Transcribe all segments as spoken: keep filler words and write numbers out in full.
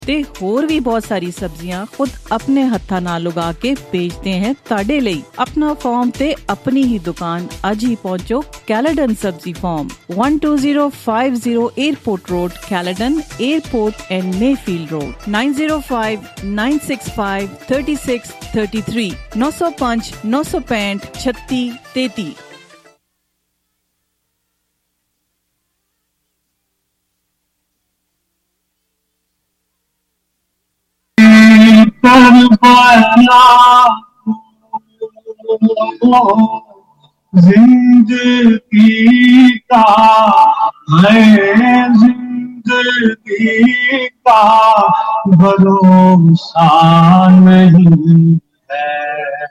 ਤੇ ਹੋਰ ਵੀ ਬਹੁਤ ਸਾਰੀ ਸਬਜ਼ੀਆਂ ਖੁਦ ਆਪਣੇ ਹੱਥਾਂ ਨਾਲ ਉਗਾ ਕੇ ਵੇਚਦੇ हैं ਤੁਹਾਡੇ ਲਈ। ਆਪਣਾ ਫਾਰਮ ਤੇ ਆਪਣੀ ਹੀ ਦੁਕਾਨ ਅੱਜ ਹੀ ਪਹੁੰਚੋ ਕੈਲੇਡਨ ਸਬਜ਼ੀ farm one two zero five zero Airport Road, Caledon, Airport and Mayfield Road, nine zero five nine six five three six three three, nine zero five nine six five thirty thirty. जिंदगी का है, जिंदगी का भरोसा नहीं है,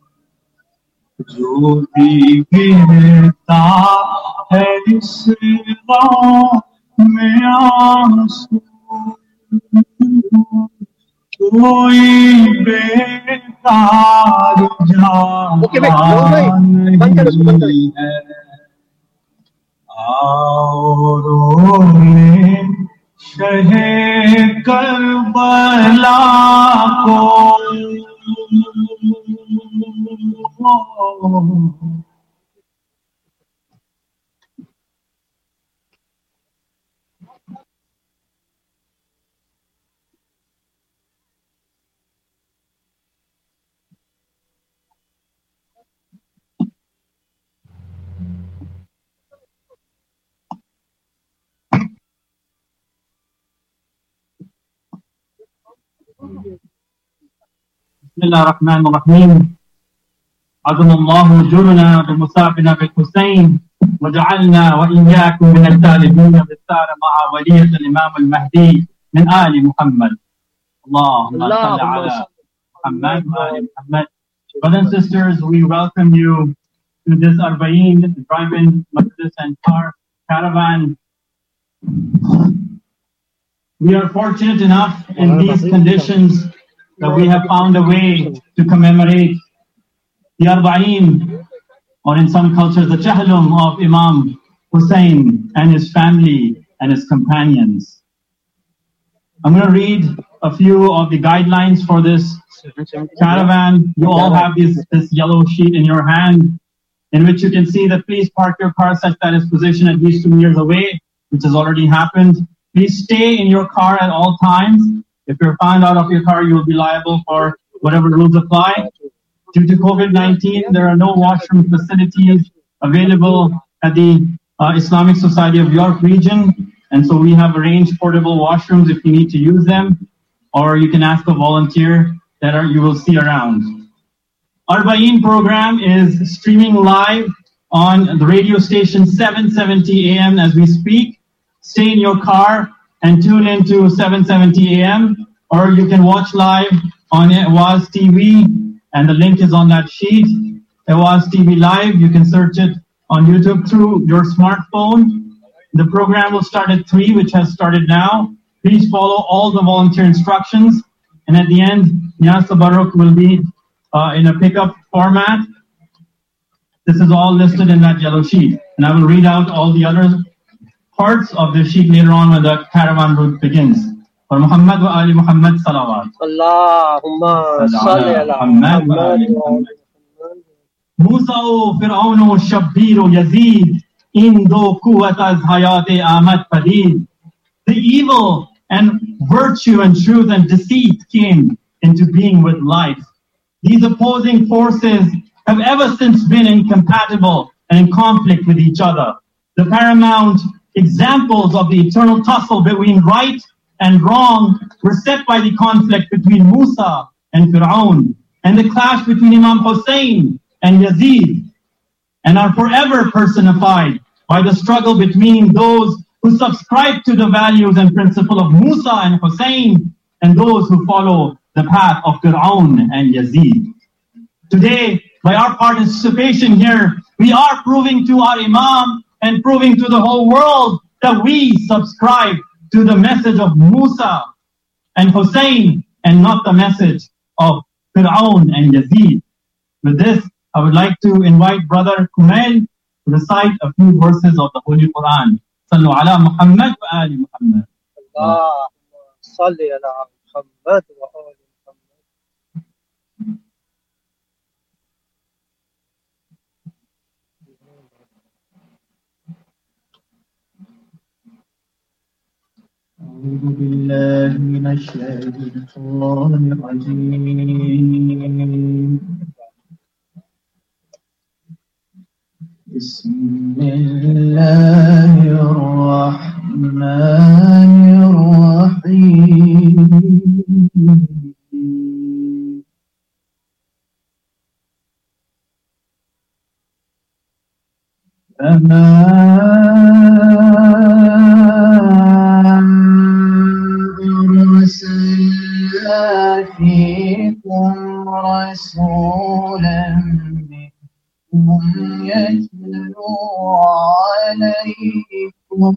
जो भी गिरता है इस गाँव में आंसू, कोई बेकार जान नहीं है। आओ रोले शहे करबला को, बिस्मिल्लाहिर्रहमानिर्रहीम। अज़मल्लाहु जुरना बिमुसाफिना बिल-हुसैन वजअलना व इय्याकुम min al-talibin bis-sar ma'a waliyat al-imam al-mahdi min ali Muhammad। Allahumma salli ala Muhammad wa ali Muhammad। Brothers and sisters, we welcome you to this Arba'een drive-in Majlis and car caravan. We are fortunate enough in these conditions that we have found a way to commemorate the Arba'een, or in some cultures the Chahlum of Imam Hussein and his family and his companions. I'm going to read a few of the guidelines for this caravan. You all have this, this yellow sheet in your hand in which you can see that please park your car such that it's positioned at least two meters away, which has already happened. Please stay in your car at all times. If you're found out of your car, you will be liable for whatever rules apply. Due to COVID nineteen, there are no washroom facilities available at the uh, Islamic Society of York region. And so we have arranged portable washrooms if you need to use them, or you can ask a volunteer that are, you will see around. Arba'een program is streaming live on the radio station seven seventy A M as we speak. Stay in your car and tune into seven seventy A M, or you can watch live on Awaz T V, and the link is on that sheet. Awaz T V Live, you can search it on YouTube through your smartphone. The program will start at three, which has started now. Please follow all the volunteer instructions, and at the end, Niyaz Tabarruk will be uh, in a pickup format. This is all listed in that yellow sheet, and I will read out all the other parts of the sheet later on when the caravan route begins. For Muhammad wa ali Muhammad salawat. Allahumma salli ala Muhammad wa ali Muhammad. Musa o Fir'aun o Shabbir o Yazid, in do quwwat az hayat amad padid. The evil and virtue and truth and deceit came into being with life. These opposing forces have ever since been incompatible and in conflict with each other. The paramount examples of the eternal tussle between right and wrong were set by the conflict between Musa and Fir'aun, and the clash between Imam Hussein and Yazid, and are forever personified by the struggle between those who subscribe to the values and principle of Musa and Hussein, and those who follow the path of Fir'aun and Yazid. Today, by our participation here, we are proving to our Imam and proving to the whole world that we subscribe to the message of Musa and Hussein and not the message of Fir'aun and Yazid. With this, I would like to invite Brother Kumail to recite a few verses of the Holy Quran. Sallu ala Muhammad wa ali Muhammad. صل على محمد وآل محمد. أعوذ بالله من الشيطان الرجيم. بسم الله الرحمن الرحيم. فما أرسلنا فيكم رسولا منكم يتلو عليكم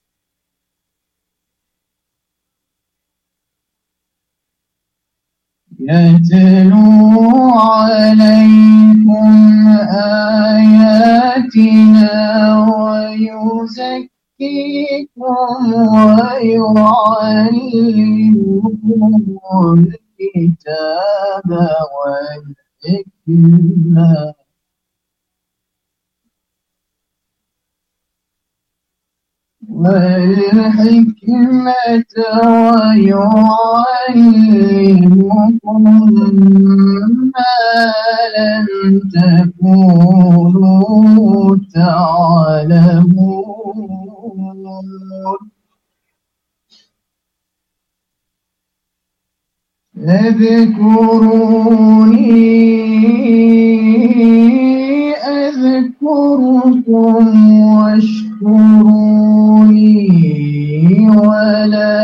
يتلو عليكم آياتنا ويزكيكم ويعلمكم الكتاب والحكمة والحكمة ويعلمكم ما لم تكونوا تعلمون. اذكروني أذكركم واشكروني ولا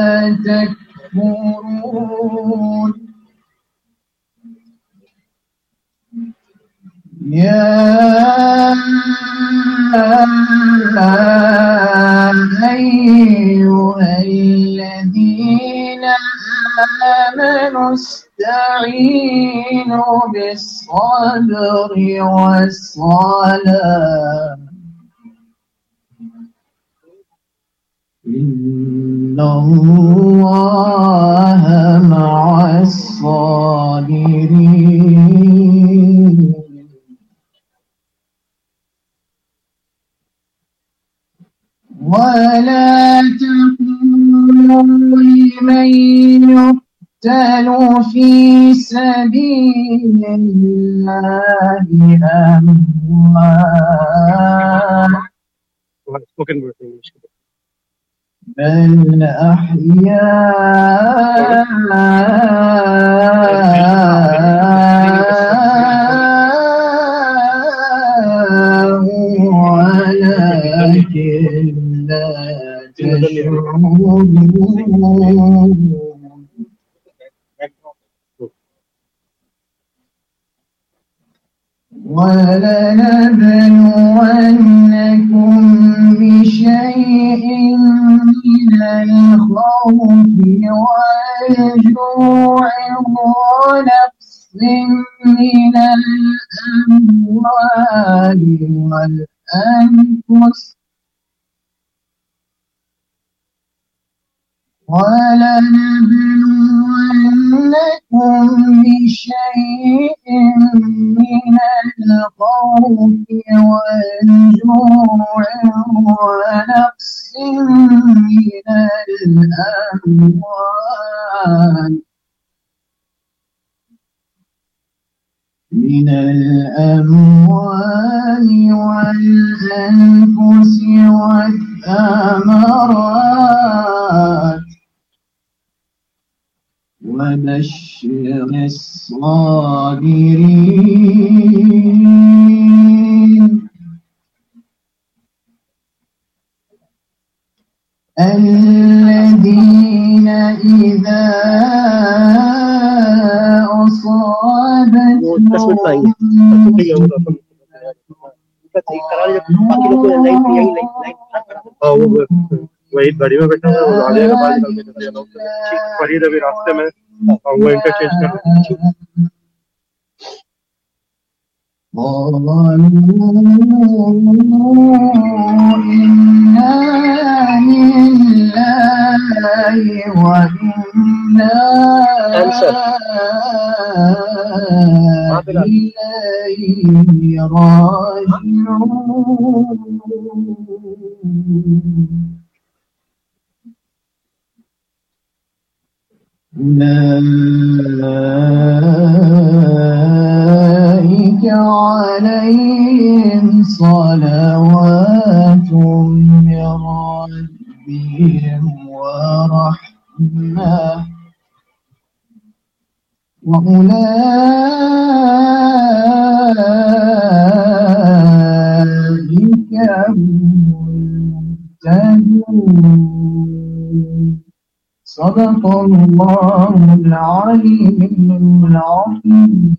تكفرون. يا أيها الذين آمنوا استعينوا بالصبر والصلاة إن الله مع الصابرين. ولا تقولوا لمن يقتل في سبيل الله أموات بل أحياء ولكن لا تشعرون. ولنبلونكم بشيء من الخوف والجوع ونقص من الأموال والأنفس ولنبلونكم بشيء من الخوف والجوع ونقص من الأموال من الأموال والأنفس والثمرات وبشر الصابرين الذين إذا أصابتهم वही गाड़ी में बैठा है और आगे बात करते करते जाना ठीक फरीद अभी रास्ते में वो इंटरचेंज कर قالوا إنا لله وإنا إليه راجعون أولئك عليهم صلوات من ربهم ورحمة وأولئك هم المهتدون صدق الله العليم العظيم.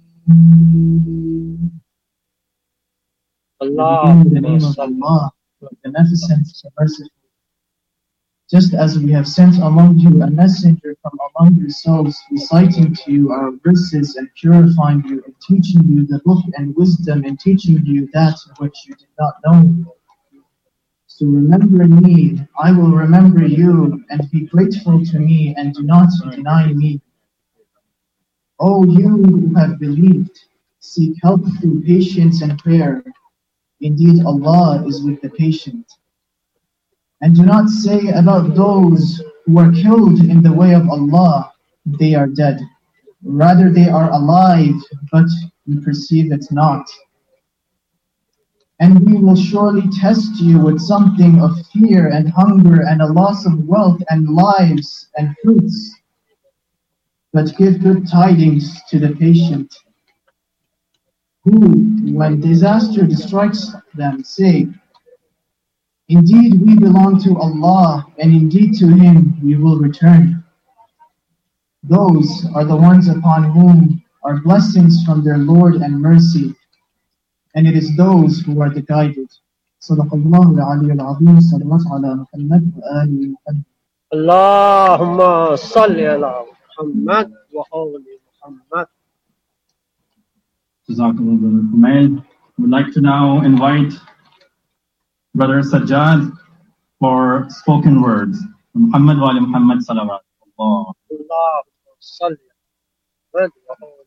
Allah, In the name of Allah, the Beneficent, the Merciful. Just as we have sent among you a messenger from among yourselves, reciting to you our verses and purifying you and teaching you the book and wisdom and teaching you that which you did not know. So remember me, I will remember you, and be grateful to me, and do not deny me. O you who have believed, seek help through patience and prayer. Indeed, Allah is with the patient. And do not say about those who are killed in the way of Allah, they are dead. Rather, they are alive, but you perceive it not. And we will surely test you with something of fear and hunger and a loss of wealth and lives and fruits. But give good tidings to the patient, who, when disaster strikes them, say, indeed we belong to Allah, and indeed to Him we will return. Those are the ones upon whom are blessings from their Lord and mercy, and it is those who are the guided. صدق الله العلي العظيم. صلوات على محمد وآل محمد. Allahumma salli ala Muhammad wa ali Muhammad. Jazakallah, Brother Humaid. We'd like to now invite Brother Sajjad for spoken words. Muhammad wa ali Muhammad salawat. Allah. Allahumma salli ala Muhammad wa ali.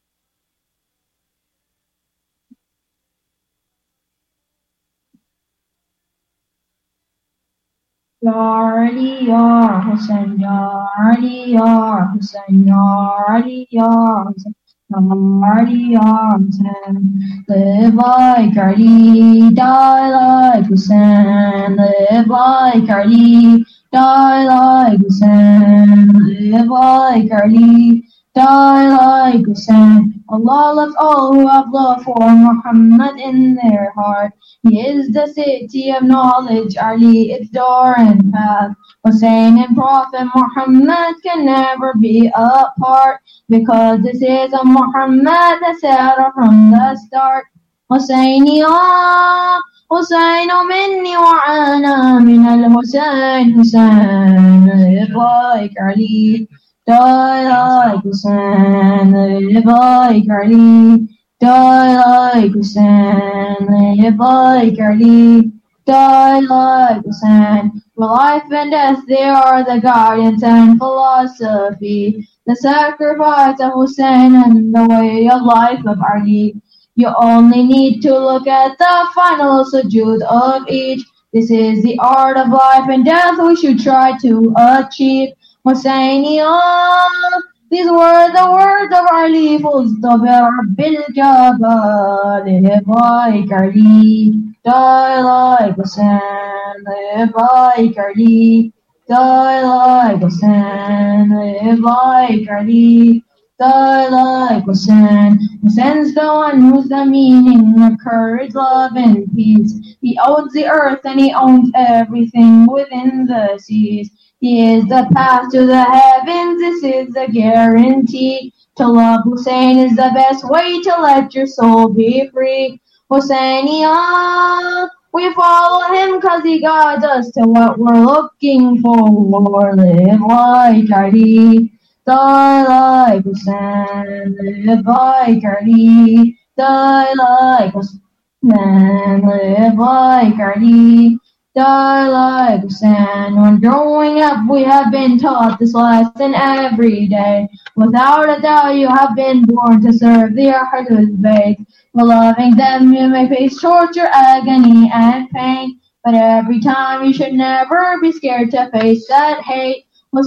Ya Ali, Ya Hussain, Ya Ali, Ya Hussain, Ya Ali, Ya Hussain, Ya Ali, Ya Hussain. Live like Ali, die like Hussain. Live like Ali, die like Hussain. Live like Ali, die like Hussain. Allah loves all who have love for Muhammad in their heart. He is the city of knowledge, Ali, its door and path. Hussein and Prophet Muhammad can never be apart, because this is a Muhammad that set off from the start. Husseini ya Hussein minni wa ana min al-Hussein. Hussein, live like Ali, die like Hussein. Live like Ali, die like Hussein. Live like Ali, die like Hussein. For life and death they are the guidance and philosophy, the sacrifice of Hussein and the way of life of Ali. You only need to look at the final sujood of each. This is the art of life and death we should try to achieve. Husseini ya, these were the words of Ali, Mustafa Rabbil Jabbar. Live like Ali, die like Hussein. Live like Ali, die like Hussein. Live like Ali, die like Hussein. Hussein's the one who's the meaning of courage, love, and peace. He owns the earth and he owns everything within the seas. He is the path to the heavens, this is the guarantee. To love Hussein is the best way to let your soul be free. Husseini ya, we follow him cause he guides us to what we're looking for. Live like Ali, die like Hussein. Live like Ali, die like Hussein. Live like Ali, die like sand. When growing up, we have been taught this lesson every day. Without a doubt, you have been born to serve the Ahlul Bayt. For loving them, you may face torture, agony, and pain. But every time, you should never be scared to face that hate.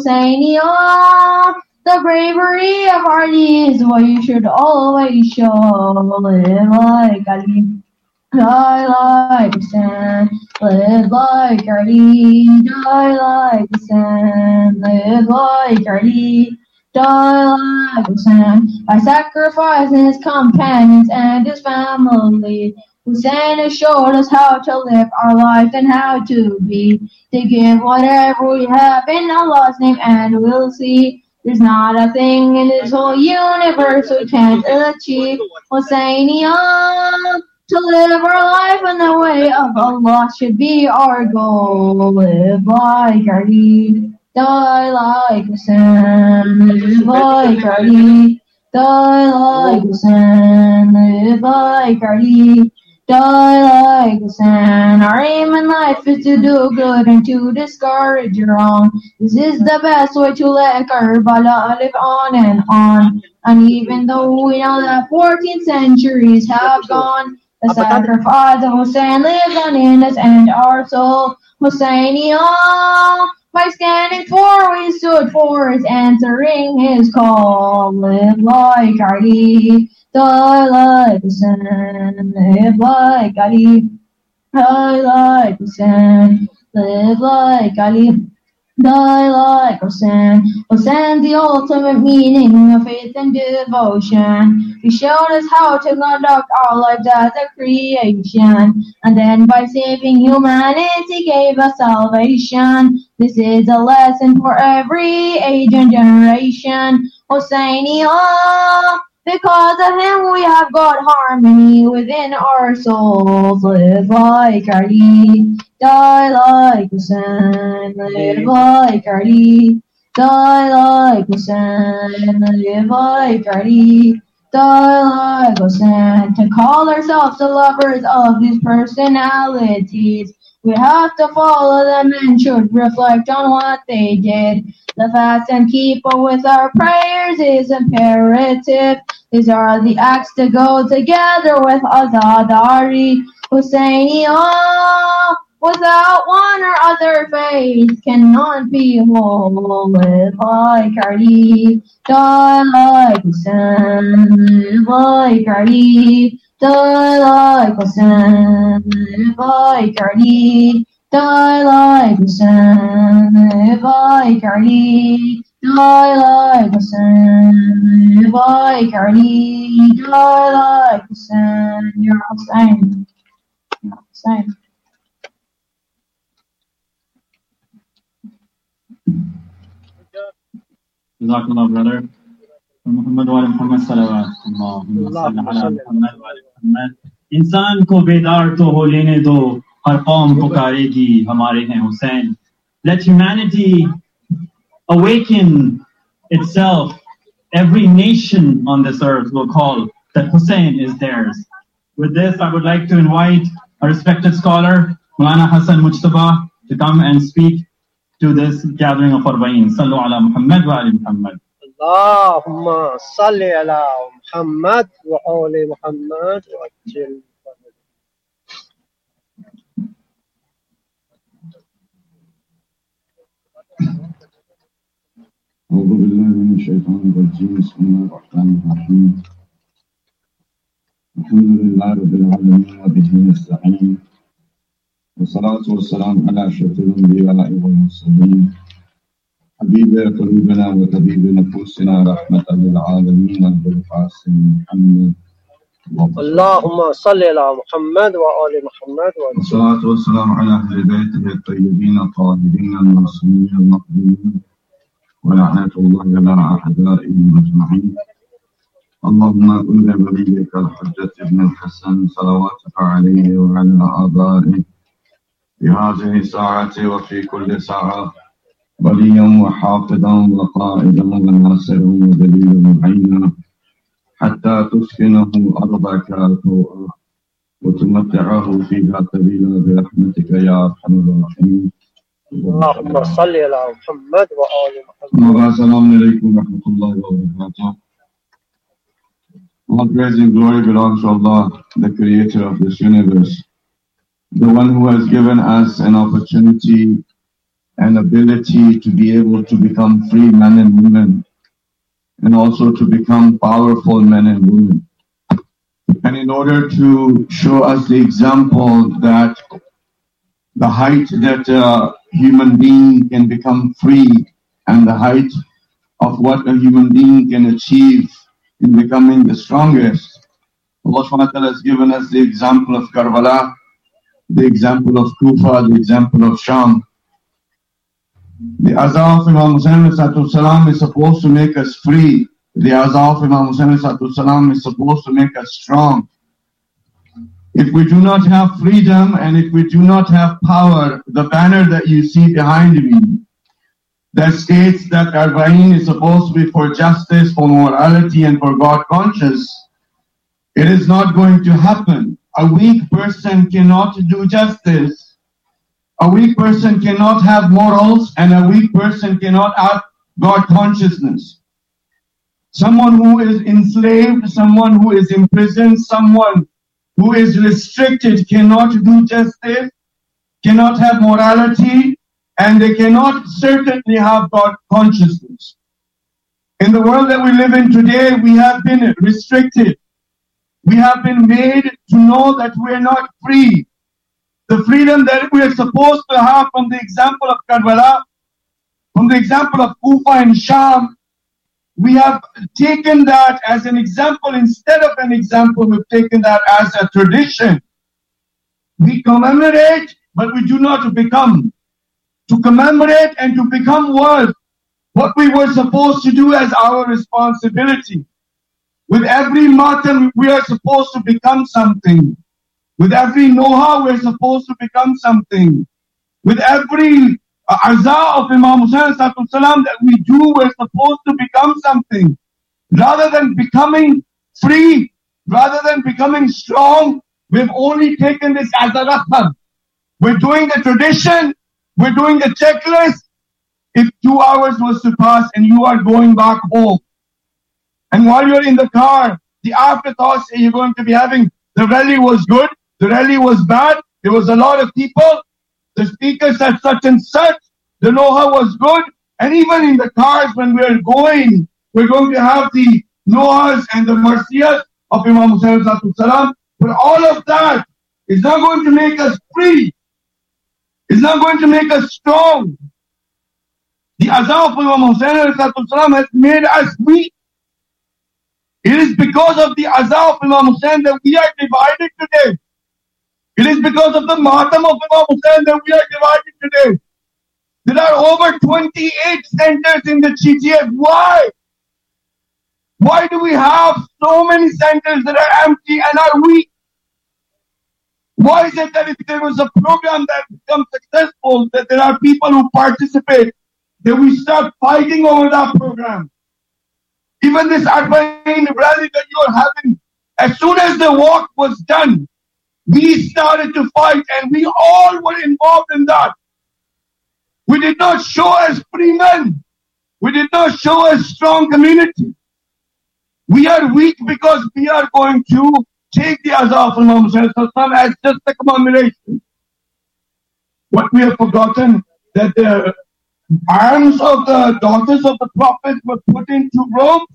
Husseiniya, the bravery of Ali is what you should always show. Live like Ali. Die like sand, live like Ali. Die like sand, live like Ali. Die like sand, by sacrificing his companions and his family. Hussein has showed us how to live our life and how to be. To give whatever we have in Allah's name, and we'll see. There's not a thing in this whole universe we can't achieve. Husseiniya, to live our life in the way of Allah should be our goal. Live like Ali, die like Hussein. Live like Ali, die like Hussein. Live like Ali, die like Hussein. Our aim in life is to do good and to discourage wrong. This is the best way to let Karbala live on and on. And even though we know that fourteen centuries have gone, the sacrifice of Hussein lives on in us and our soul. Husseiniya, by standing for we stood for his answering his call. Live like Ali, die like Hussein. Live like Ali, die like Hussein. Live like Ali, die like Hussein. Hussein, the ultimate meaning of faith and devotion. He showed us how to conduct our lives as a creation, and then by saving humanity gave us salvation. This is a lesson for every age and generation. Husseiniya, because of him we have got harmony within our souls. Live like Ali, die like Hussein. Live like Ali, die like Hussein. Live like Ali, die like Hussein. To call ourselves the lovers of these personalities, we have to follow them and should reflect on what they did. The fast and keep up with our prayers is imperative. These are the acts to go together with Azadari. Husseiniya, without one or other faith cannot be whole. Live like Ali, die like Hussein. Live like Ali, die like Hussein. Live like Ali, die like Hussein. Live like Ali, die like Hussein. Live like Ali, die like Hussein. You're Hussein. You're Hussein. Jazakallah, brother. Muhammad wa Muhammad salawat. Allahumma salli ala Muhammad wa Muhammad. इंसान को बेदार तो हो लेने दो, हर कौम पुकारेगी हमारे हैं Hussain. Let humanity awaken itself. Every nation on this earth will call that Hussein is theirs. With this, I would like to invite a respected scholar, Maulana Hassan Mujtaba, to come and speak to this gathering of Arba'in. Sallu ala Muhammad wa ali Muhammad. Allahumma salli ala Muhammad wa ali Muhammad wa ajil. أعوذ بالله من الشيطان الرجيم. بسم الله الرحمن الرحيم. الحمد لله رب العالمين وبه نستعين، والصلاة والسلام على أشرف الأنبياء والمرسلين، حبيب قلوبنا وطبيب نفوسنا، رحمة للعالمين، أبو القاسم محمد. اللهم صل على محمد وآل محمد. والصلاة والسلام على أهل بيته الطيبين الطاهرين المعصومين المقبولين، ولعنة الله على أعدائهم أجمعين. اللهم كن لوليك الحجة ابن الحسن صلواتك عليه وعلى آبائه في هذه الساعة وفي كل ساعة، وليا وحافظا وقائدا وناصرا ودليلا معينا، حتى تسكنه أرضك طوعا وتمتعه فيها طويلا برحمتك يا أرحم الراحمين. اللهم صل على محمد وآل محمد. Assalamu alaikum wa rahmatullahi wa barakatuh. All praise and glory belongs to Allah, the creator of this universe, the one who has given us an opportunity and ability to be able to become free men and women, and also to become powerful men and women. And in order to show us the example that the height that a human being can become free and the height of what a human being can achieve in becoming the strongest, Allah subhanahu wa ta'ala has given us the example of Karbala, the example of Kufa, the example of Sham. The Azaa of Imam Hussain is supposed to make us free. The Azaa of Imam Hussain is supposed to make us strong. If we do not have freedom and if we do not have power, the banner that you see behind me that states that Arba'een is supposed to be for justice, for morality and for God conscious, it is not going to happen. A weak person cannot do justice. A weak person cannot have morals, and a weak person cannot have God consciousness. Someone who is enslaved, someone who is imprisoned, someone who is restricted cannot do justice, cannot have morality, and they cannot certainly have God consciousness. In the world that we live in today, we have been restricted. We have been made to know that we are not free. The freedom that we are supposed to have from the example of Karbala, from the example of Kufa and Sham, we have taken that as an example. Instead of an example, we've taken that as a tradition. We commemorate, but we do not become. To commemorate and to become was what we were supposed to do as our responsibility. With every matam, we are supposed to become something. With every noha, we're supposed to become something. With every uh, azaa of Imam Hussain that we do, we're supposed to become something. Rather than becoming free, rather than becoming strong, we've only taken this as a rakham. We're doing a tradition, we're doing a checklist. If two hours was to pass and you are going back home, and while you're in the car, the afterthoughts you're going to be having, the rally was good, the rally was bad, there was a lot of people, the speaker said such and such, the noha was good, and even in the cars when we're going, we're going to have the nohas and the marsiyas of Imam Hussain salam. But all of that is not going to make us free. It's not going to make us strong. The azaa of Imam Hussain salam has made us weak. It is because of the azaa of Imam Hussain that we are divided today. It is because of the matam of Imam Hussain that we are divided today. There are over twenty-eight centers in the G T F. Why? Why do we have so many centers that are empty and are weak? Why is it that if there was a program that becomes successful, that there are people who participate, that we start fighting over that program? Even this Arba'een rally that you are having, as soon as the walk was done, we started to fight and we all were involved in that. We did not show as free men. We did not show as strong community. We are weak because we are going to take the azaa of Imam Hussain as just a commemoration. What we have forgotten, that the arms of the daughters of the Prophet were put into Rome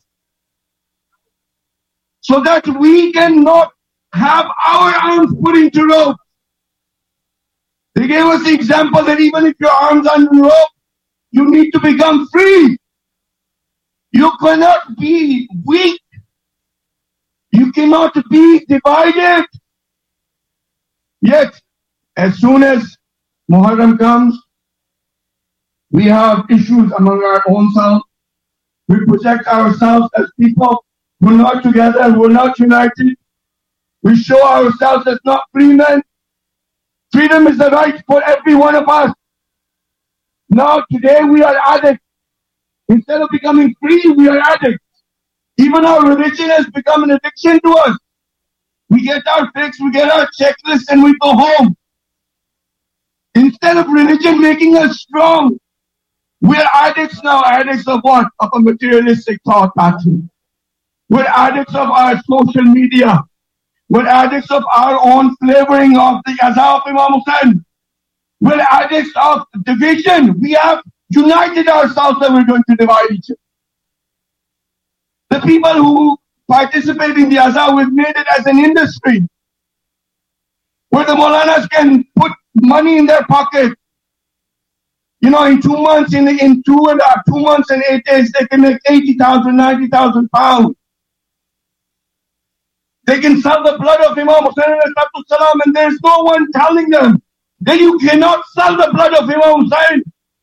so that we cannot have our arms put into rope. They gave us the example that even if your arms are in rope, you need to become free. You cannot be weak. You cannot be divided. Yet, as soon as Muharram comes, we have issues among our own selves. We project ourselves as people who are not together, who are not united. We show ourselves as not free men. Freedom is the right for every one of us. Now today we are addicts. Instead of becoming free, we are addicts. Even our religion has become an addiction to us. We get our fix, we get our checklist, and we go home. Instead of religion making us strong, we're addicts now. Addicts of what? Of a materialistic thought pattern. We're addicts of our social media. We're addicts of our own flavoring of the Azhar of Imam Hussain. We're addicts of division. We have united ourselves and we're going to divide each other. The people who participate in the Azhar, we've made it as an industry where the Maulanas can put money in their pocket. You know, in two months, in, in two and a half, two months and eight days, they can make eighty thousand, ninety thousand pounds. They can sell the blood of Imam Hussain salam, and there's no one telling them that you cannot sell the blood of Imam Hussain.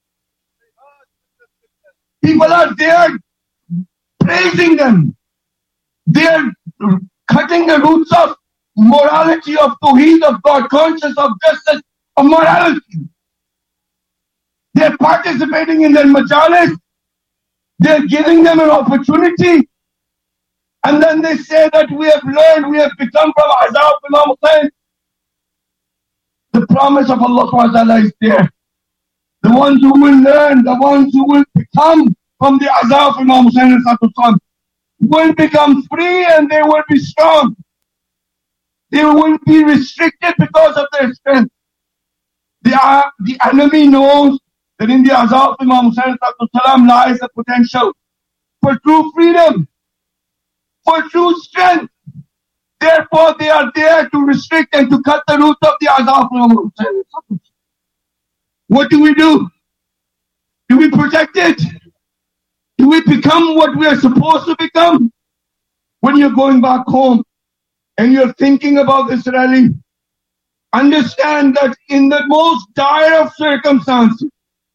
People are there praising them. They're cutting the roots of morality, of tawheed, of God conscious, of justice, of morality. They're participating in their majalis. They're giving them an opportunity. And then they say that we have learned, we have become from Azhar of Imam Hussain. The promise of Allah subhanahu wa ta'ala is there. The ones who will learn, the ones who will become from the Azhar of Imam Hussain will become free and they will be strong. They will be restricted because of their strength. The, uh, the enemy knows that in the Azhar of Imam Hussain lies the potential for true freedom, for true strength. Therefore, they are there to restrict and to cut the roots of the Azhar of Imam Hussain. What do we do? Do we protect it? Do we become what we are supposed to become? When you're going back home and you're thinking about this rally, understand that in the most dire of circumstances,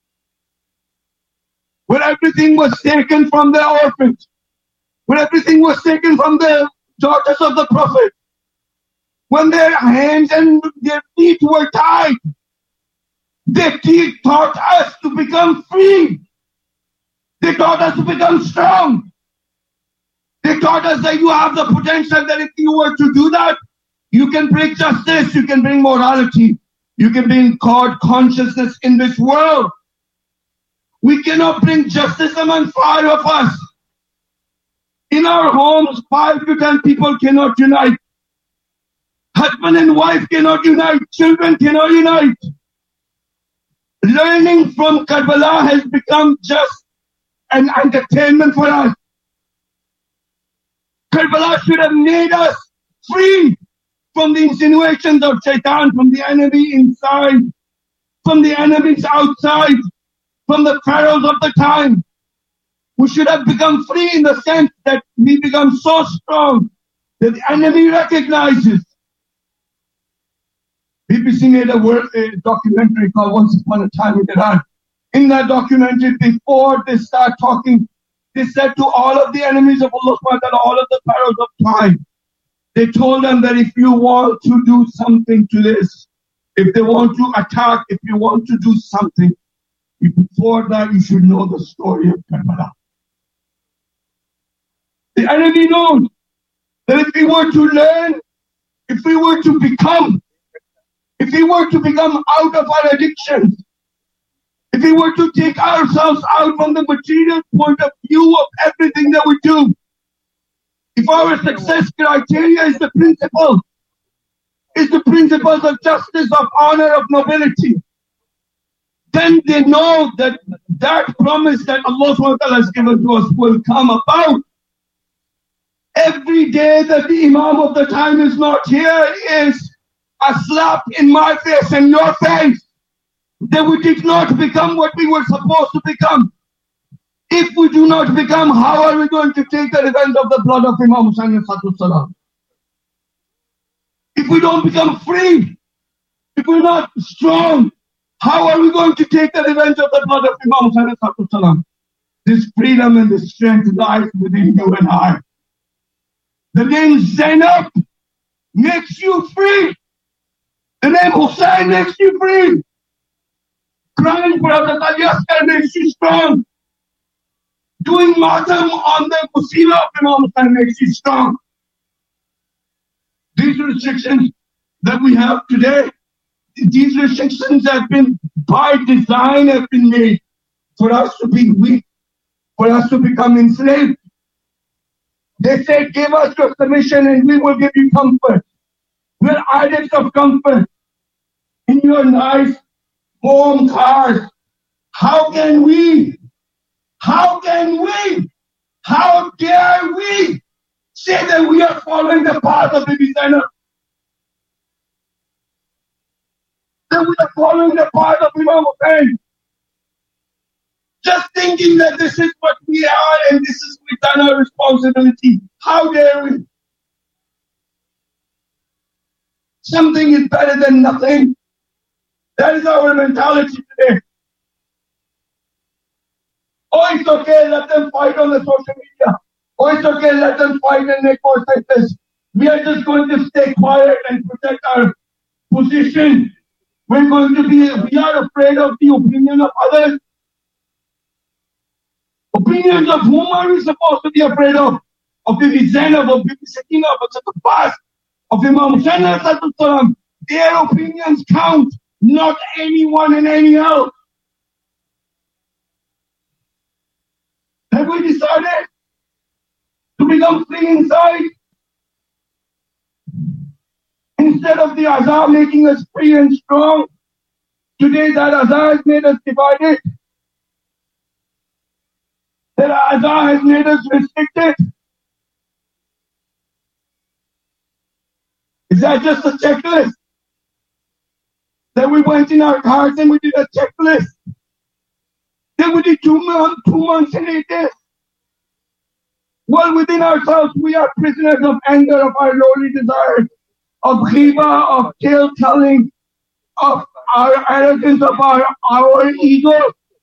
when everything was taken from the orphans, when everything was taken from the daughters of the Prophet, when their hands and their feet were tied, they taught us to become free. They taught us to become strong. They taught us that you have the potential that if you were to do that, you can bring justice, you can bring morality, you can bring God consciousness in this world. We cannot bring justice among five of us. In our homes, five to ten people cannot unite. Husband and wife cannot unite. Children cannot unite. Learning from Karbala has become just an entertainment for us. Karbala should have made us free from the insinuations of Shaitan, from the enemy inside, from the enemies outside, from the pharaohs of the time. We should have become free in the sense that we become so strong that the enemy recognizes. B B C made a, world, a documentary called Once Upon a Time in Iran. In that documentary, before they start talking, they said to all of the enemies of Allah, all of the pharaohs of time, they told them that if you want to do something to this, if they want to attack, if you want to do something, before that you should know the story of Karbala. The enemy knows that if we were to learn, if we were to become, if we were to become out of our addictions, if we were to take ourselves out from the material point of view of everything that we do, if our success criteria is the principle, is the principles of justice, of honor, of nobility, then they know that that promise that Allah subhanahu wa ta'ala has given to us will come about. Every day that the Imam of the time is not here is a slap in my face and your face that we did not become what we were supposed to become. If we do not become, how are we going to take the revenge of the blood of Imam Hussain salam? If we don't become free, if we're not strong, how are we going to take the revenge of the blood of Imam Hussain salam? This freedom and this strength lies within you and I. The name Zainab makes you free. The name Hussain makes you free. Crying for Hazrat Ali Asghar makes you strong. Doing matam on the Musila of Imam Hussain makes you strong. These restrictions that we have today, these restrictions have been by design have been made for us to be weak, for us to become enslaved. They said, give us your submission and we will give you comfort. We're addicts of comfort in your nice, warm cars. How can we, how can we, how dare we say that we are following the path of Bibi Zainab? That we are following the path of Imam Hussain? Just thinking that this is what we are and this is within our responsibility. How dare we? Something is better than nothing. That is our mentality today. Oh, it's okay, let them fight on the social media. Oh, it's okay, let them fight and make more like this. We are just going to stay quiet and protect our position. We're going to be, we are afraid of the opinion of others. Opinions of whom are we supposed to be afraid of? Of Bibi Zainab, of Bibi Sakina, of the past, of Imam Hussain. Their opinions count, not anyone and any else. Have we decided to become free inside? Instead of the azab making us free and strong, today that azab has made us divided. That azab has made us restricted. Is that just a checklist? That we went in our cars and we did a checklist? That we did two months, two months and eight days? Well, within ourselves, we are prisoners of anger, of our lowly desires, of ghiba, of tale telling, of our arrogance, of our, our ego.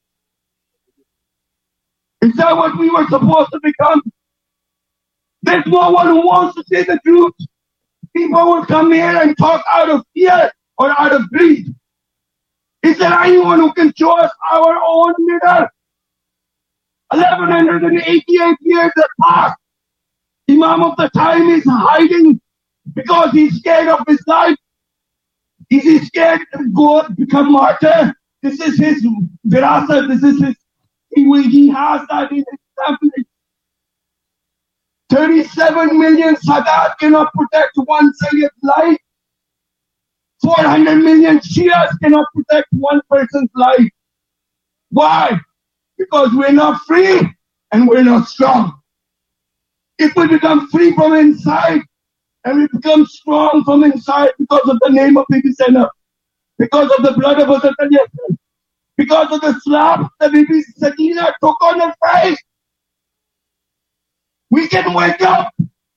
Is that what we were supposed to become? There's no one who wants to say the truth. People will come here and talk out of fear or out of greed. Is there anyone who can show us our own mirror? eleven eighty-eight years have passed. Imam of the time is hiding because he's scared of his life. Is he scared to go become martyr? This is his virasa. This is his, he, he has that in his family. thirty-seven million Sadat cannot protect one Sayyid's life. four hundred million Shias cannot protect one person's life. Why? Because we're not free and we're not strong. If we become free from inside and we become strong from inside because of the name of Bibi Zainab, because of the blood of Hazrat Ali, because of the slap that Bibi Sakina took on her face, we can wake up.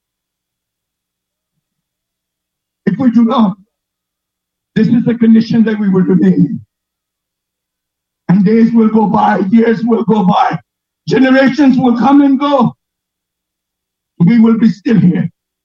If we do not, this is the condition that we will remain in. And days will go by, years will go by, generations will come and go. We will be still here.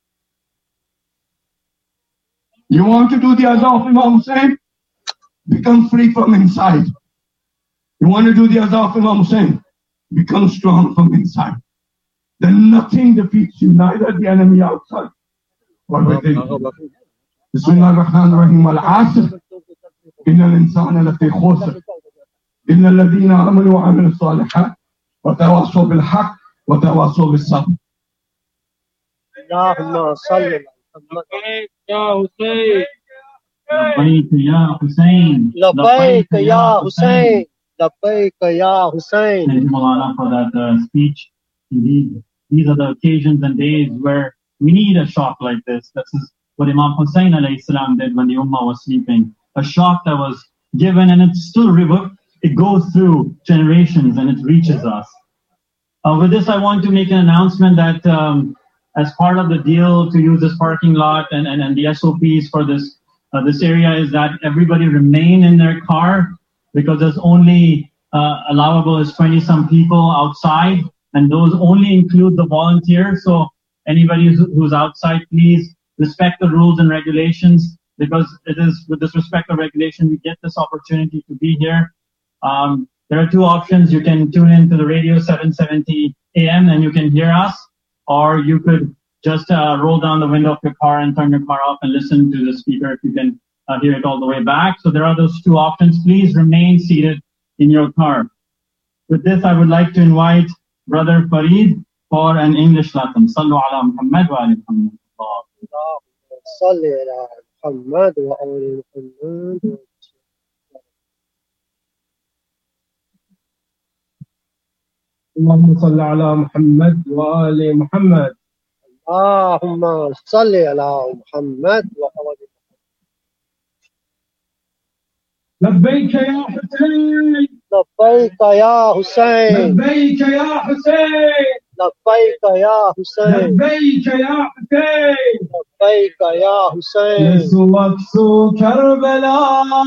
You want to do the azab of Imam Hussain? Become free from inside. You want to do the azab of Imam Hussain? Become strong from inside. Then nothing defeats you, neither the enemy outside or within. Bismillah ar-Rahman ar-Rahim. Al-Asr. Inna al-insana lafi khusr. Inna alladhina amanu wa amilu salihat. Wa tawasaw bil haqq. Wa tawasaw bis sabr. Allahumma salli Ya Hussein. Labbaik Ya Hussein. Labbaik Ya Hussein. Labbaik Ya Hussein. Thank you, Maulana, for that uh, speech. Indeed, these are the occasions and days where we need a shock like this. This is what Imam Hussain alayhi salam did when the Ummah was sleeping. A shock that was given, and it's still river. It goes through generations and it reaches us. Uh, with this, I want to make an announcement that um, as part of the deal to use this parking lot and, and, and the S O Ps for this uh, this area is that everybody remain in their car, because there's only uh, allowable is twenty some people outside, and those only include the volunteers. So anybody who's, who's outside, please respect the rules and regulations, because it is with this respect of regulation we get this opportunity to be here. Um, there are two options. You can tune in to the radio seven seventy A M and you can hear us, or you could just uh, roll down the window of your car and turn your car off and listen to the speaker if you can uh, hear it all the way back. So there are those two options. Please remain seated in your car. With this, I would like to invite Brother Farid for an English lesson. Sallu ala Muhammad wa ali Muhammad. صلي على محمد وآل محمد. اللهم صل على محمد وآل محمد. اللهم صل على محمد وآل محمد. لبيك يا حسين. لبيك يا حسين. لبيك يا حسين. لبيك يا حسين. لبيك يا حسين. لبيك يا حسين. نسوك سو كربلاء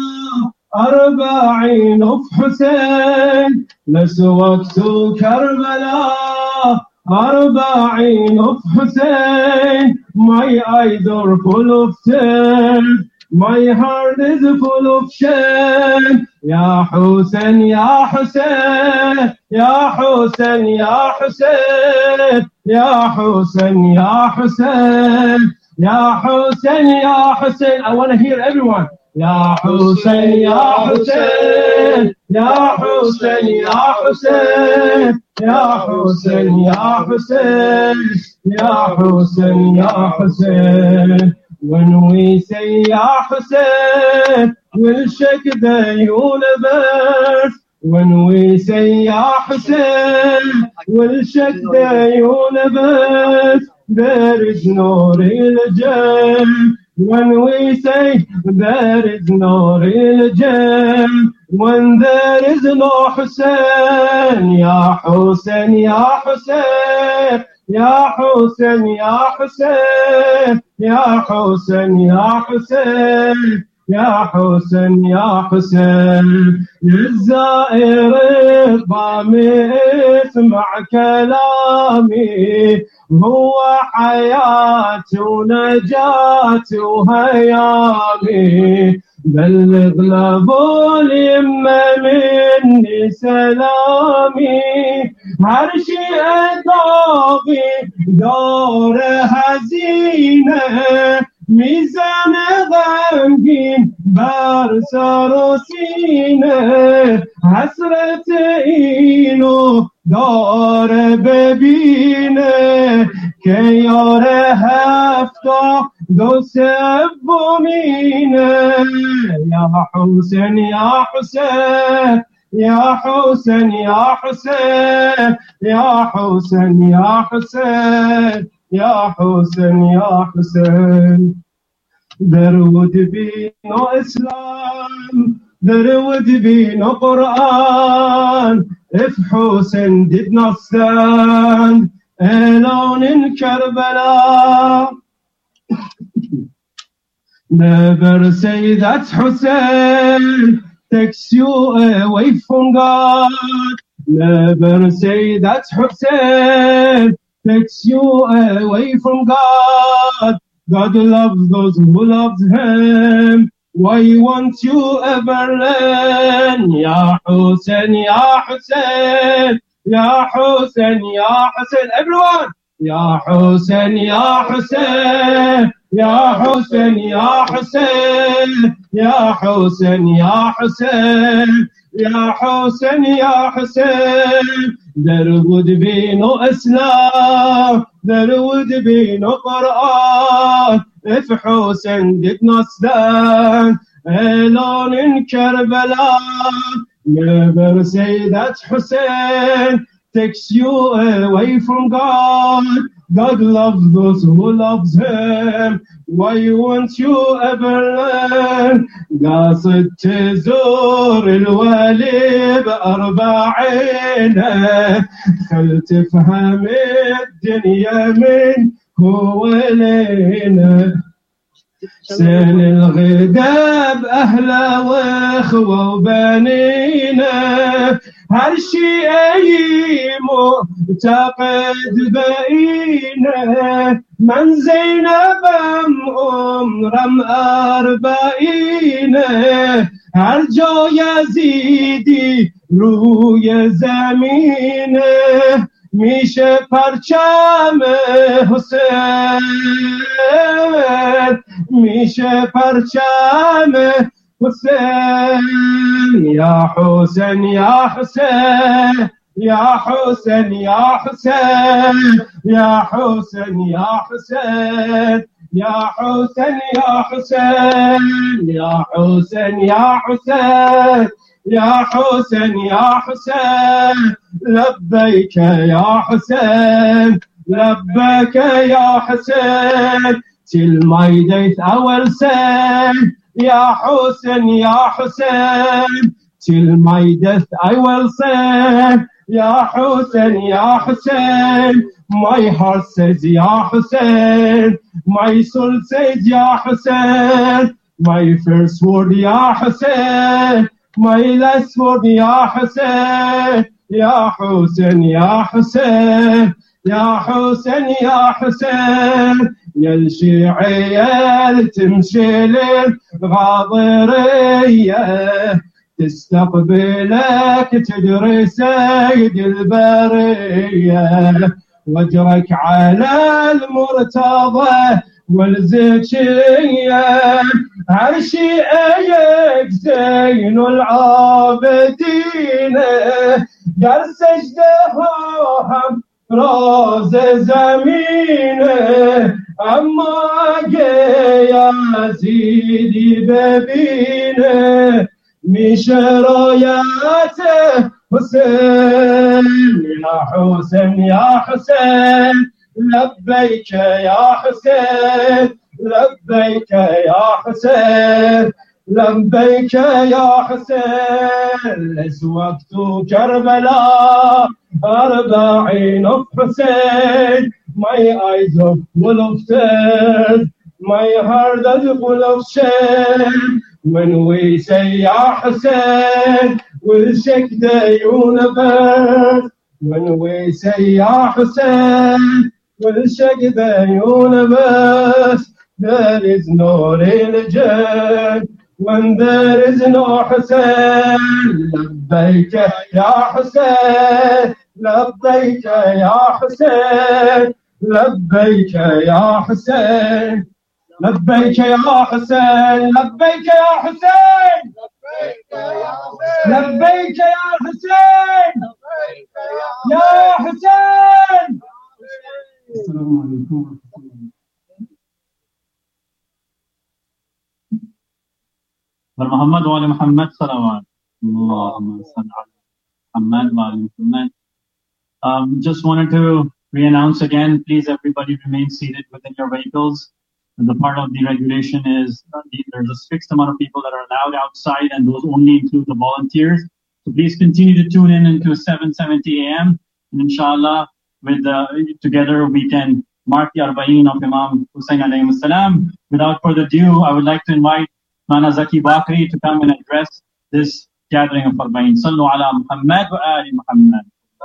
أربعين في حسين. نسوك سو كربلاء أربعين في حسين. My eyes are full of tears. My heart is full of shame. يا حسين يا حسين يا حسين يا حسين يا حسين يا حسين يا حسين يا حسين. I want to hear everyone. يا حسين يا حسين يا حسين يا حسين يا حسين يا حسين يا حسين يا حسين. When we say Ya Hussein, we'll shake the universe. When we say Ya Hussein, we'll shake the universe. There is no religion. When we say there is no religion, when there is no Hussein, Ya Hussein, Ya Hussein, Ya Hussein, Ya Hussein, Ya Hussein, Ya Hussein, Ya Hussein, Ya Hussein. للزائر الضامي اسمع كلامي، هو حياتي ونجاتي وهيامي. بلغ لابو اليمة مني سلامي، عرشي أطاغي دور هزينة، ميزان غمقين برسر سينة، حسرة إينو دار ببينة، كيار هفتا دو سبومينة. يا حسين يا حسين يا حسين يا حسين يا حسين يا حسين يا حسين يا حسين. There would be no Islam, there would be no Quran if Hussein did not stand alone in Karbala. Never say that Hussein takes you away from God. Never say that Hussein takes you away from God. God loves those who loves Him. Why won't you ever learn? Ya Hussein, Ya Hussein, Ya Hussein, Ya Hussein. Everyone! Ya Hussein, Ya Hussein, Ya Hussein, Ya Hussein, Ya Hussein, Ya Hussein, Ya Hussein, Ya Hussein. There would be no Islam, there would be no Quran if Hussein did not stand alone in Karbala. Never say that Hussein takes you away from God. God loves those who loves Him. Why won't you ever learn? قاصد تزور الولي بأربعينه، خل تفهم الدنيا من هو لينا. سن الغداب أهله وإخوة وبنينا، هالشي أي معتقد بقينا. من زينب أم رم أربعينه، أرجو يزيدي روي زمينه. میشه پرچم حسین میشه پرچم حسین یا حسین یا حسین یا حسین یا حسین یا حسین یا حسین یا حسین یا حسین یا حسین یا حسین يا حسين يا حسين لبيك يا حسين لبيك يا حسين till my death I will say يا حسين يا حسين till my death I will say يا حسين يا حسين my heart says يا حسين my soul says يا حسين my first word يا حسين my last word يا حسين يا حسين يا حسين يا حسين يا حسين يا الشيعية تمشي للغاضرية تستقبلك تدري سيد البرية وجرك على المرتضى والزكية عرشي أيك زين العابدين قال سجدهم راز زمينه أما يا زيدي ببينه مش راياته حسين يا حسين يا حسين لبيك يا حسين لبيك يا حسين لبيك يا حسين وقت كربلاء أربعين of Hussein my eyes are full of tears my heart is full of shame when we say Ya Hussein we'll shake the universe when we say Ya Hussein we'll shake the universe there is no religion when there is no Hussein لبيك يا حسين لبيك يا حسين لبيك يا حسين لبيك يا حسين لبيك يا حسين لبيك يا حسين يا حسين السلام عليكم ورحمة الله محمد وعلى محمد صلوات اللهم صل على محمد وعلى محمد. Um, just wanted to re-announce again, please everybody remain seated within your vehicles. And the part of the regulation is uh, there's a fixed amount of people that are allowed outside and those only include the volunteers. So please continue to tune in into seven seventy a m and inshallah with uh, together we can mark the Arba'een of Imam Hussain alayhi salam. Without further ado, I would like to invite Mana Zaki Bakri to come and address this gathering of Arba'een. Sallu ala Muhammad wa ali Muhammad.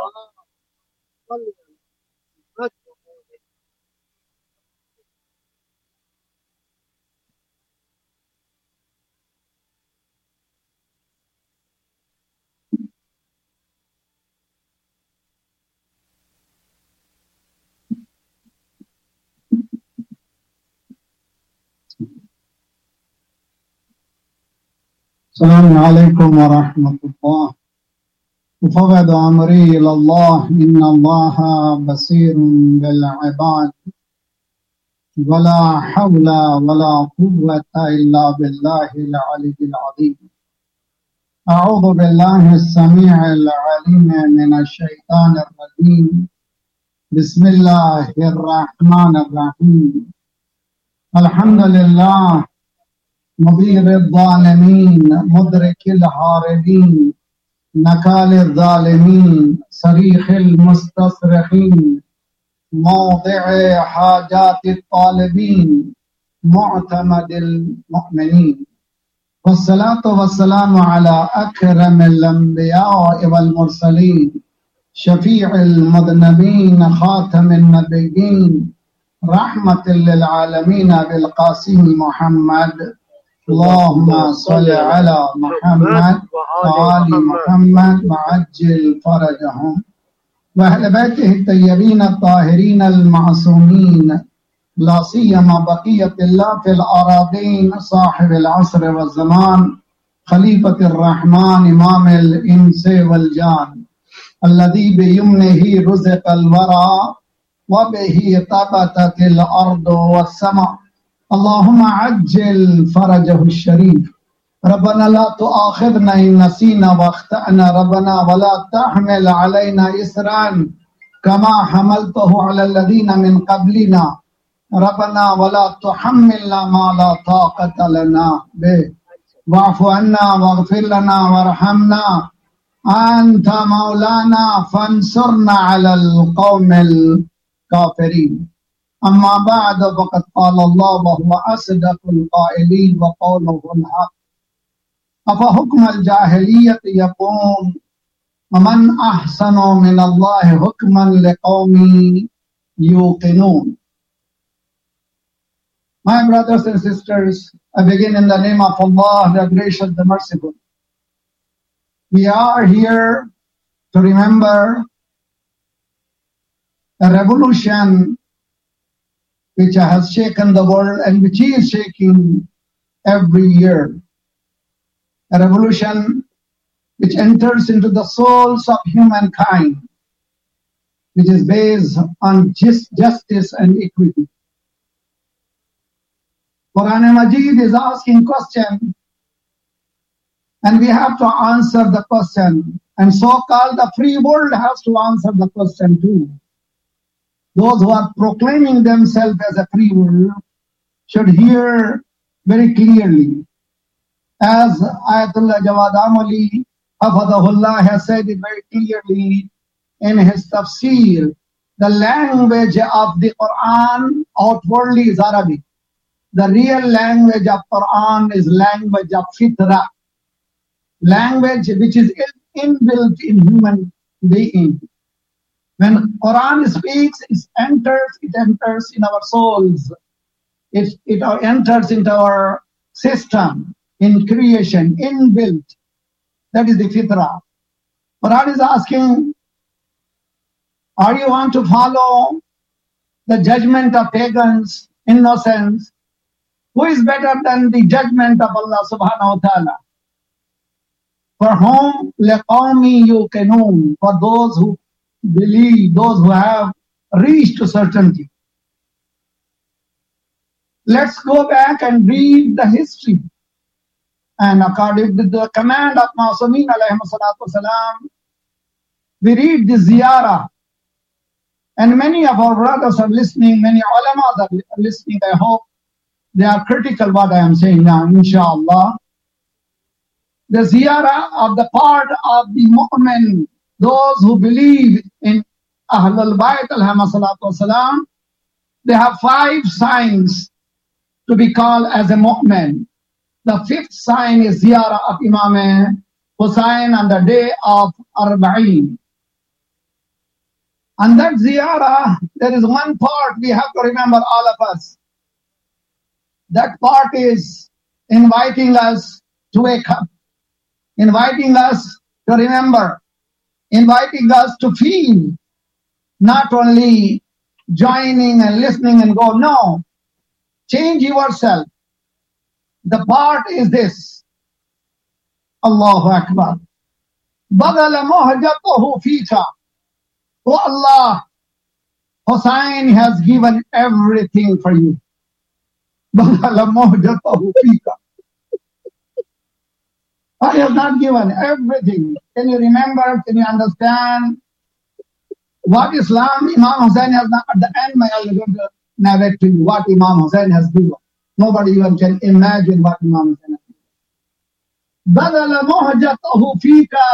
السلام عليكم ورحمة الله. أفوض أمري إلى الله إن الله بصير بالعباد ولا حول ولا قوة إلا بالله العلي العظيم. أعوذ بالله السميع العليم من الشيطان الرجيم. بسم الله الرحمن الرحيم. الحمد لله مضير الظالمين مدرك الهاربين نكال الظالمين صريخ المستصرخين موضع حاجات الطالبين معتمد المؤمنين والصلاة والسلام على أكرم الأنبياء والمرسلين شفيع المذنبين خاتم النبيين رحمة للعالمين بالقاسم محمد. اللهم صل على محمد وآل محمد وعجل فرجهم. وأهل بيته الطيبين الطاهرين المعصومين لا سيما بقية الله في الأراضين صاحب العصر والزمان خليفة الرحمن إمام الإنس والجان الذي بيمنه رزق الورى وبه طبتت الأرض والسماء اللهم عجل فرجه الشريف ربنا لا تؤاخذنا إن نسينا واخطأنا ربنا ولا تحمل علينا إسرا كما حملته على الذين من قبلنا ربنا ولا تحملنا ما لا طاقة لنا به واعف عنا واغفر لنا وارحمنا أنت مولانا فانصرنا على القوم الكافرين أما بعد فقد قال الله وهو أصدق القائلين وقوله الحق أفحكم الجاهلية يبغون ومن أحسن من الله حكما لقوم يوقنون. My brothers and sisters, I begin in the name of Allah, the Gracious, the Merciful. We are here to remember a revolution which has shaken the world and which is shaking every year. A revolution which enters into the souls of humankind, which is based on just justice and equity. Quran Majid is asking question, and we have to answer the question. And so-called the free world has to answer the question too. Those who are proclaiming themselves as a free world should hear very clearly. As Ayatollah Jawad Amali, Hafadahullah, has said it very clearly in his tafsir, the language of the Quran outwardly is Arabic. The real language of Quran is language of fitra, language which is inbuilt in human being. When Quran speaks, it enters, it enters in our souls. It, it enters into our system, in creation, inbuilt. That is the fitra. Quran is asking, are you want to follow the judgment of pagans, innocents? Who is better than the judgment of Allah subhanahu wa ta'ala? For whom لَقَوْمِ يُوقِنُونَ, for those who believe, those who have reached to certainty. Let's go back and read the history. And according to the command of Ma'asumin alayhi salatu wasalam, we read the ziyarah. And many of our brothers are listening, many ulamas are listening. I hope they are critical what I am saying now, inshallah. The ziyarah of the part of the mu'min, those who believe in Ahlul Bayt alayhi salatu wasalam, they have five signs to be called as a mu'min. The fifth sign is ziyarah of Imam Hussain on the day of Arba'een. And that ziyarah, there is one part we have to remember, all of us. That part is inviting us to wake up, inviting us to remember, inviting us to feel, not only joining and listening and go, no, change yourself. The part is this. Allahu Akbar. Badala muhjatahu fika. Oh Allah, Hussain has given everything for you. Badala muhjatahu fika. I have not given everything. Can you remember? Can you understand what Islam Imam Hussain has not? At the end, my Allah is going to narrate to you what Imam Hussain has given. Nobody even can imagine what Imam Hussain has given. Badala muhjatahu fika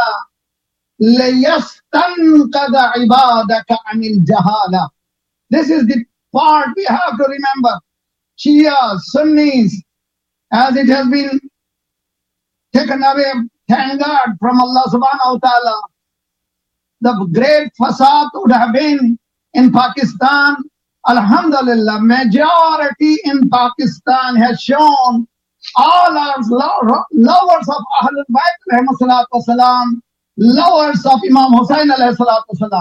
liyastanqada ibadaka anil jahala. This is the part we have to remember. Shia, Sunnis, as it has been taken away, thank God, from Allah subhanahu wa ta'ala. The great fasad would have been in Pakistan. Alhamdulillah, majority in Pakistan has shown all our lo lovers of Ahlul Bayt alayhi salatu wasalam, lovers of Imam Hussain alayhi salatu wasalam.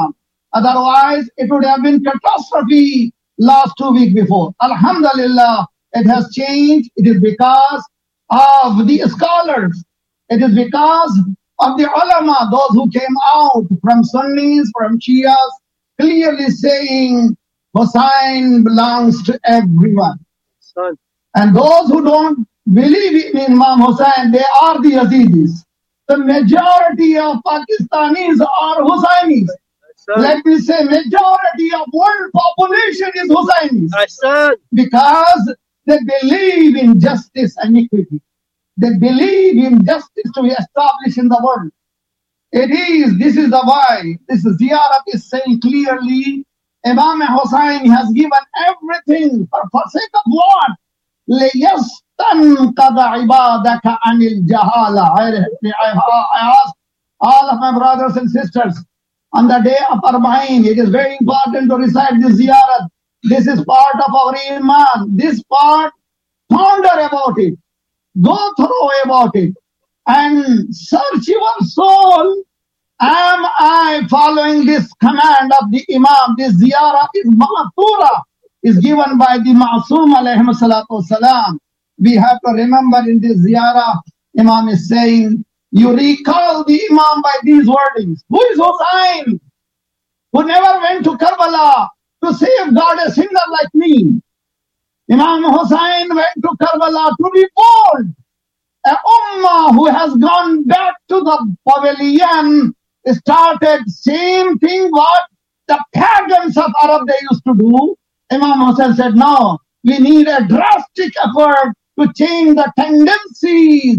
Otherwise, it would have been catastrophe last two weeks before. Alhamdulillah, it has changed. It is because of the scholars. It is because of the ulama, those who came out from Sunnis, from Shias, clearly saying Hussain belongs to everyone. Son. And those who don't believe in Imam Hussain, they are the Yazidis. The majority of Pakistanis are Hussainis. Son. Let me say, majority of world population is Hussainis. Son. Because they believe in justice and equity. They believe in justice to be established in the world. It is, this is the why. This ziyarat is saying clearly, Imam Hussain has given everything for, for sake of what? لِيَسْتَنْقَذَ عِبَادَكَ عَنِ الْجَهَالَةِ. I ask all of my brothers and sisters, on the day of Arba'in, it is very important to recite this ziyarat. This is part of our iman. This part, ponder about it. Go through about it. And search your soul. Am I following this command of the Imam? This ziyarah is ma'thura, is given by the Ma'soom alayhi salatu wasalam. We have to remember in this ziyarah, Imam is saying, you recall the Imam by these wordings. Who is Hussain? Who never went to Karbala to safeguard a sinner like me. Imam Hussain went to Karbala to be bold. A ummah who has gone back to the pavilion started same thing what the pagans of Arab they used to do. Imam Hussain said, no, we need a drastic effort to change the tendencies.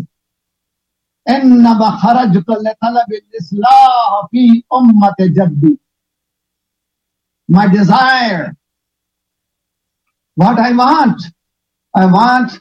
إنما خرجت لطلب الإصلاح في أمة جدي. My desire, what I want, I want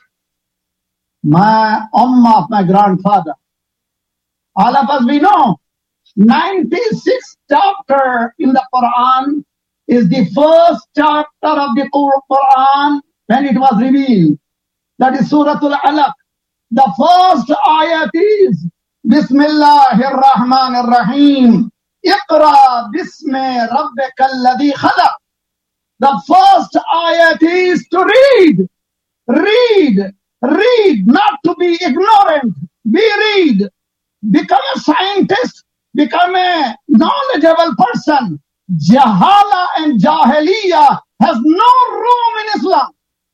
my ummah of my grandfather. All of us, we know, ninety-sixth chapter in the Quran is the first chapter of the Quran when it was revealed. That is Suratul Alaq. The first ayat is Bismillahir Rahmanir Rahim. Iqra bismi rabbikal ladhi khalaq. The first ayat is to read. Read. Read. Not to be ignorant. Be read. Become a scientist. Become a knowledgeable person. Jahala and Jahiliyyah has no room in Islam.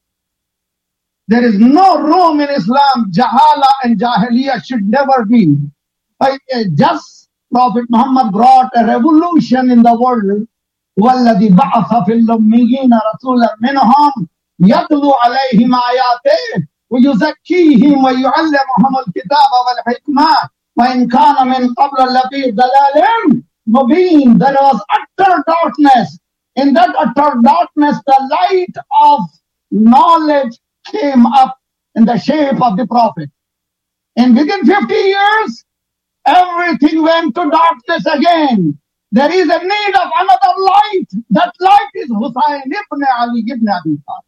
There is no room in Islam. Jahala and Jahiliyyah should never be. Uh, just Prophet Muhammad brought a revolution in the world. وَالَّذِي بَعَثَ فِي الْأُمِّيِّينَ رَسُولًا مِّنْهُمْ يَتْلُو عَلَيْهِمْ آيَاتِهِ وَيُزَكِّيهِمْ وَيُعَلِّمُهُمُ الْكِتَابَ وَالْحِكْمَةَ وَإِنْ كَانَ مِنْ قَبْلَ لَفِي ضَلَالٍ مُبِينٍ. There was utter darkness. In that utter darkness, the light of knowledge came up in the shape of the Prophet. And within fifty years, everything went to darkness again. There is a need of another light. That light is Hussain ibn Ali ibn Abi Talib.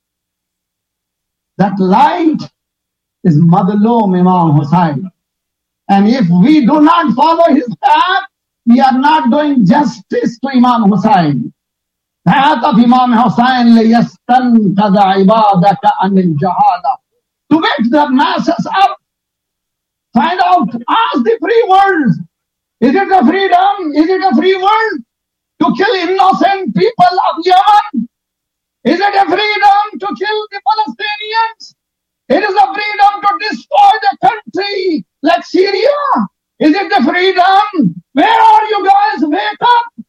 That light is Madlum Imam Hussain. And if we do not follow his path, we are not doing justice to Imam Hussain. Path of Imam Hussain, لِيَسْتَنْقَذَ عِبَادَكَ عَنِ الْجَهَالَةِ. To wake the masses up. Find out, ask the free world. Is it a freedom? Is it a free world to kill innocent people of Yemen? Is it a freedom to kill the Palestinians? It is a freedom to destroy the country like Syria. Is it a freedom? Where are you guys? Wake up.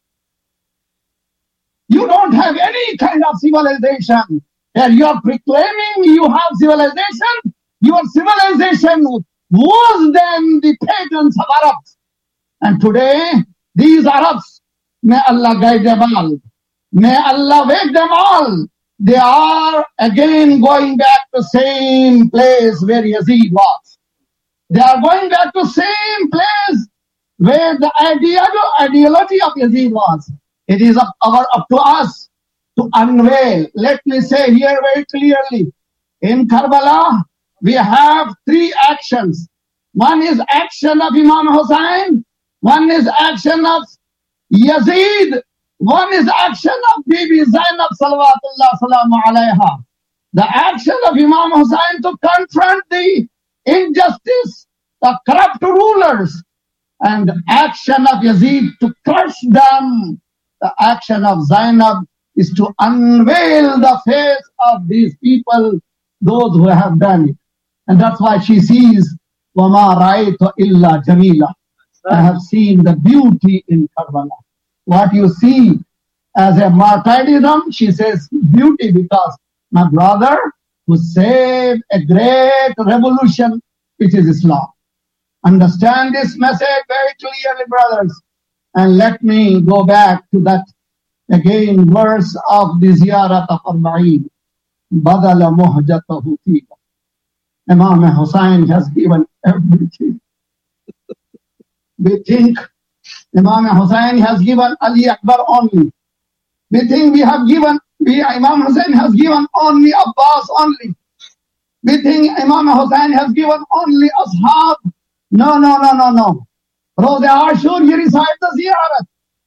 You don't have any kind of civilization. And you are proclaiming you have civilization. Your civilization was then the pagans of Arabs. And today, these Arabs, may Allah guide them all. May Allah wake them all. They are again going back to the same place where Yazid was. They are going back to the same place where the ideology of Yazid was. It is up, our, up to us to unveil. Let me say here very clearly, in Karbala, we have three actions. One is action of Imam Hussain. One is action of Yazid. One is action of Bibi Zainab Salawatullah Salamu Alayha. The action of Imam Hussain to confront the injustice, the corrupt rulers, and the action of Yazid to crush them. The action of Zainab is to unveil the face of these people, those who have done it. And that's why she sees, وَمَا رَأَيْتُ إِلَّا جَمِيلًا. I have seen the beauty in Karbala. What you see as a martyrdom, she says beauty, because my brother who saved a great revolution, which is Islam. Understand this message very clearly, brothers. And let me go back to that again verse of the Ziyarat of Arba'een. Badala muhjatahu fika. Imam Hussain has given everything. We think Imam Hussain has given Ali Akbar only. We think we have given, we, Imam Hussain has given only Abbas only. We think Imam Hussain has given only Ashab. No, no, no, no, no. Roze Ashur, you recite the ziyarat.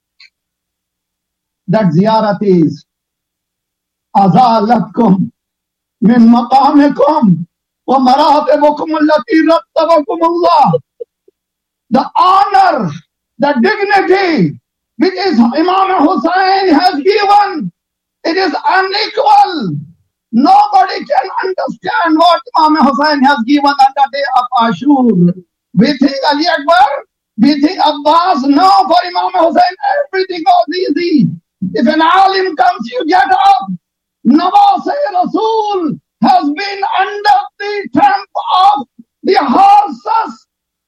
That ziyarat is Azalatkum min maqamikum wa maratibukum allati rattabakum Allah. The honor, the dignity which is Imam Hussain has given, it is unequal. Nobody can understand what Imam Hussain has given on the day of Ashur. We think Ali Akbar, we think Abbas. No, for Imam Hussain, everything goes easy. If an alim comes, you get up. Nawaz-e Rasul has been under the tramp of the horses.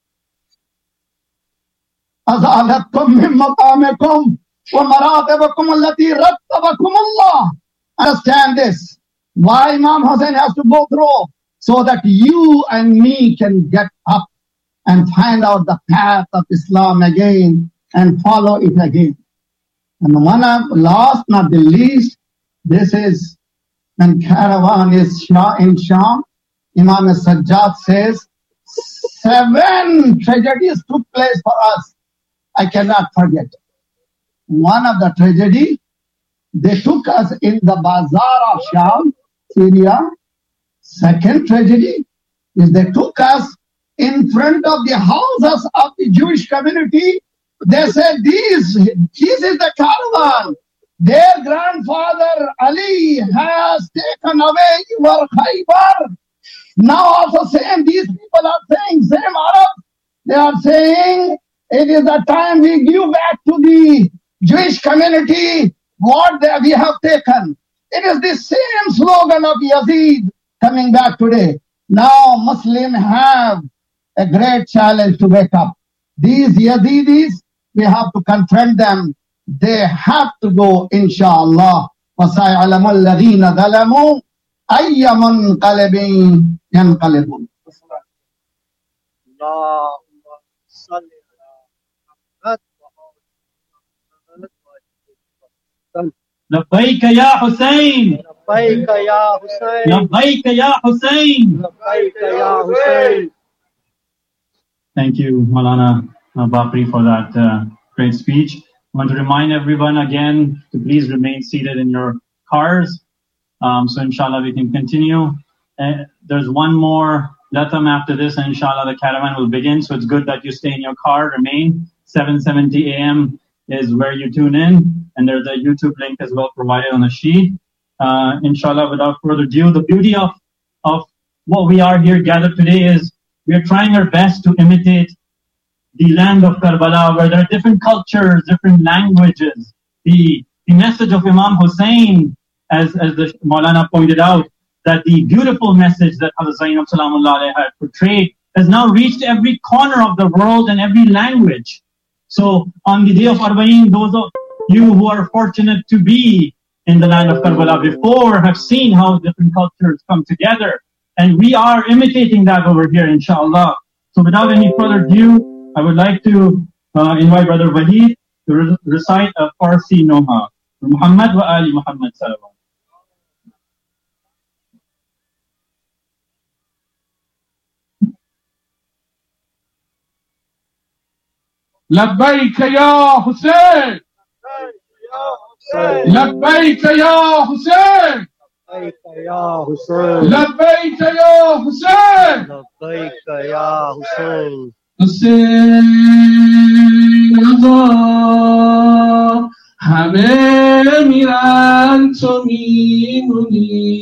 Azalatkum min maqamikum wa maratibakum allati rattabakum Allah. Understand this. Why Imam Hussain has to go through? So that you and me can get up and find out the path of Islam again and follow it again. And one of last, not the least, this is when caravan is in Sham, Imam Sajjad says, seven tragedies took place for us. I cannot forget. One of the tragedy, they took us in the bazaar of Sham, Syria. Second tragedy is they took us in front of the houses of the Jewish community. They said, this, this is the caravan. Their grandfather Ali has taken away your Khaybar. Now also same, these people are saying, same Arab, they are saying, it is the time we give back to the Jewish community what they, we have taken. It is the same slogan of Yazid coming back today. Now Muslims have a great challenge to wake up. These Yazidis, we have to confront them. They have to go, inshallah. وَسَيَعْلَمُ الَّذِينَ ظَلَمُوا أَيَّ مُنْقَلِبٍ يَنْقَلِبُونَ. لبيك يا حسين لبيك يا حسين لبيك يا حسين لبيك يا حسين. Thank you, Maulana Bapri, for that uh, great speech. I want to remind everyone again to please remain seated in your cars. Um, so inshallah we can continue. Uh, there's one more latam after this, and inshallah the caravan will begin. So it's good that you stay in your car, remain. seven seventy a m is where you tune in, and there's a YouTube link as well provided on the sheet. Uh, inshallah, without further ado, the beauty of, of what we are here gathered today is we are trying our best to imitate the land of Karbala, where there are different cultures, different languages. The, the message of Imam Hussain, as, as the Maulana pointed out, that the beautiful message that Hazrat Zainab Salamullah Alayha had portrayed has now reached every corner of the world and every language. So on the day of Arba'een, those of you who are fortunate to be in the land of Karbala before have seen how different cultures come together. And we are imitating that over here, inshallah. So without any further ado, I would like to uh, invite Brother Wahid to re- recite a Farsi Noha. Muhammad wa Ali Muhammad Salawat. لبيك يا حسين. لبيك يا حسين لبيك يا حسين لبيك يا حسين لبيك يا حسين حسین رضا همه میرن تو میمونی